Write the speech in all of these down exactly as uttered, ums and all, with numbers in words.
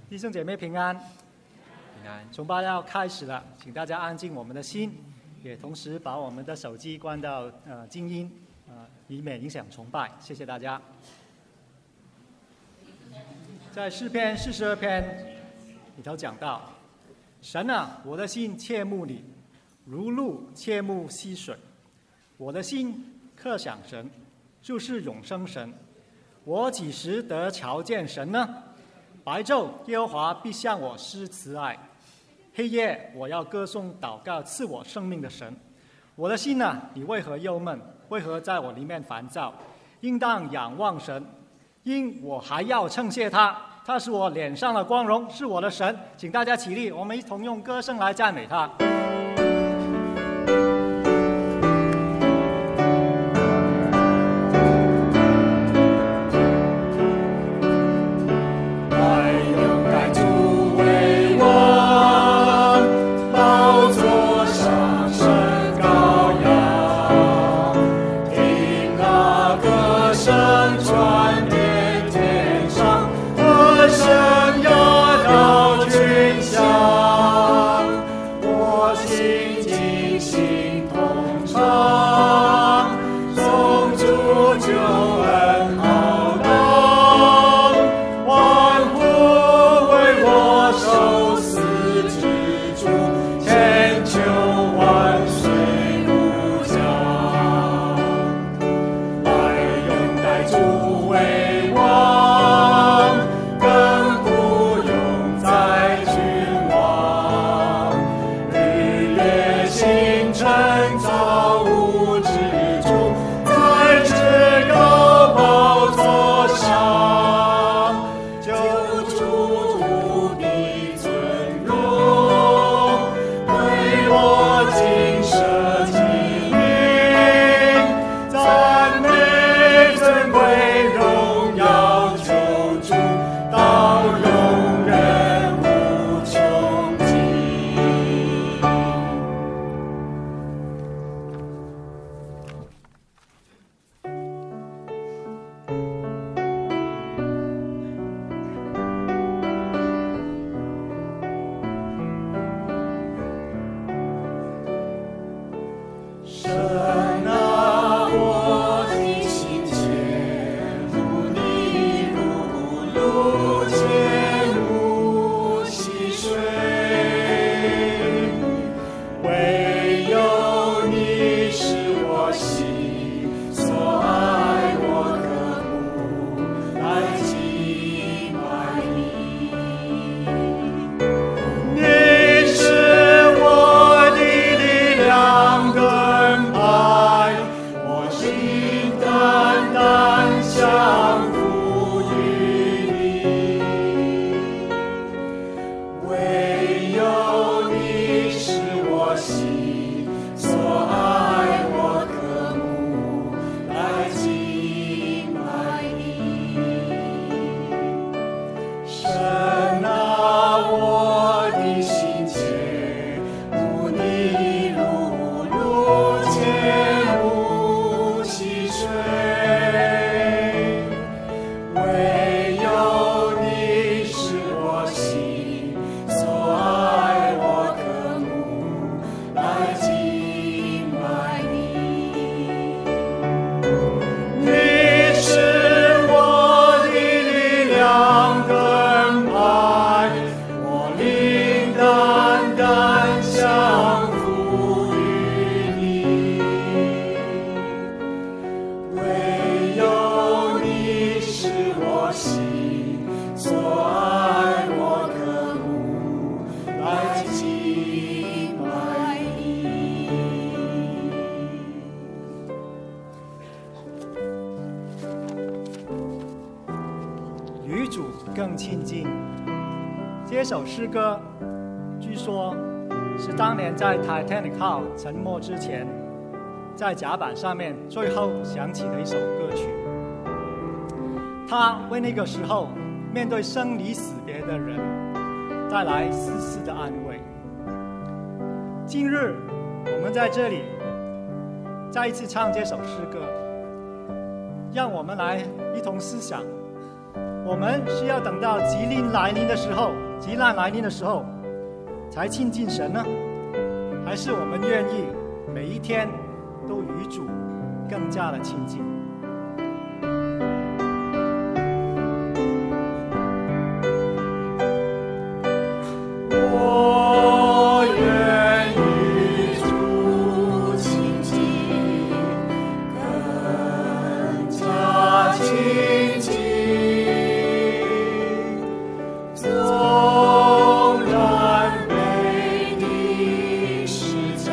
弟兄姐妹平安， 平安。 崇拜要开始了，请大家安静我们的心，也同时把我们的手机关到呃静音，呃，以免影响崇拜。谢谢大家。在诗篇四十二篇里头讲到，神啊，我的心切慕你，如鹿切慕溪水。我的心刻想神，就是永生神。我几时得瞧见神呢？白昼，耶和华必向我施慈爱；黑夜，我要歌颂祷告赐我生命的神。我的心啊，你为何忧闷？为何在我里面烦躁？应当仰望神，因我还要称谢他。他是我脸上的光荣，是我的神。请大家起立，我们一同用歌声来赞美他。这首诗歌据说是当年在 Titanic 号沉没之前，在甲板上面最后响起的一首歌曲。它为那个时候面对生离死别的人带来丝丝的安慰。今日我们在这里再一次唱这首诗歌，让我们来一同思想， 我们是要等到疾临来临的时候，急难来临的时候，才亲近神呢？还是我们愿意每一天都与主更加的亲近？ 我愿与主亲近，更加亲近。纵然背的十架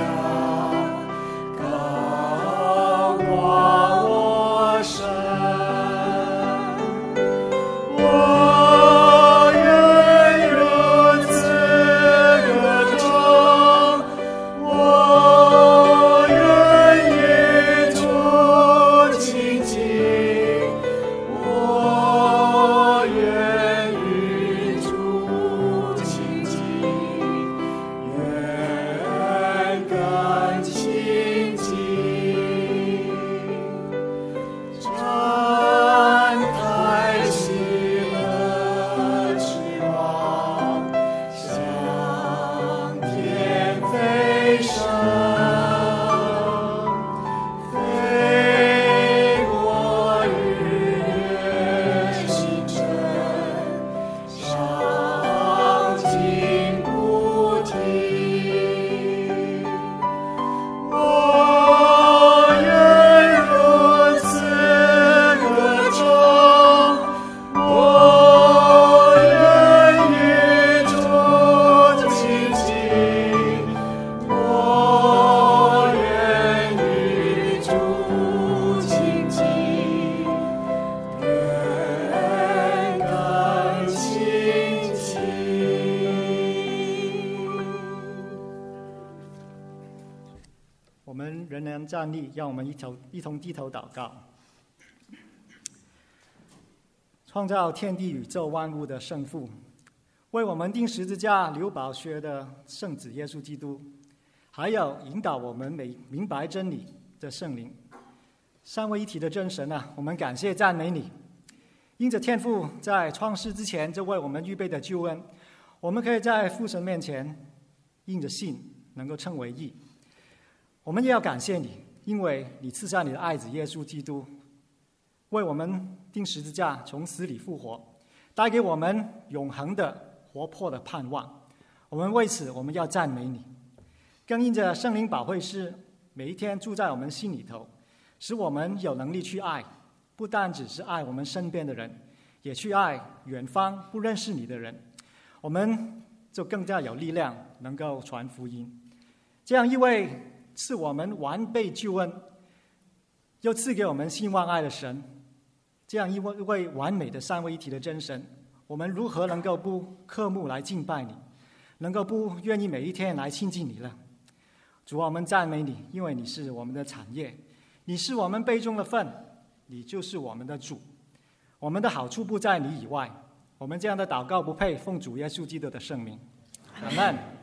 高挂我身，我愿如此歌唱，我愿与主亲近，我愿与主亲近，愿更亲近。展开喜乐翅膀，向天飞升，飞过日月星辰，上进不停。我愿如此歌唱，我愿与主亲近，我愿与主亲近，愿更亲近。 我们仍然站立，让我们一同一同低头祷告。创造天地宇宙万物的圣父，为我们钉十字架流宝血的圣子耶稣基督，还有引导我们每明白真理的圣灵，三位一体的真神啊，我们感谢赞美你。因着天父在创世之前就为我们预备的救恩，我们可以在父神面前因着信能够称为义。我们也要感谢你，因为你赐下你的爱子耶稣基督，为我们钉十字架，从死里复活，带给我们永恒的活泼的盼望。我们为此，我们要赞美你。更因着圣灵保惠师每一天住在我们心里头，使我们有能力去爱，不单只是爱我们身边的人，也去爱远方不认识你的人。我们就更加有力量，能够传福音。这样一位赐我们完备救恩，又赐给我们兴旺爱的神，这样一位一位完美的三位一体的真神，我们如何能够不渴慕来敬拜你，能够不愿意每一天来亲近你呢？主啊，我们赞美你，因为你是我们的产业，你是我们杯中的份，你就是我们的主。我们的好处不在你以外。我们这样的祷告不配奉主耶稣基督的圣名，阿们。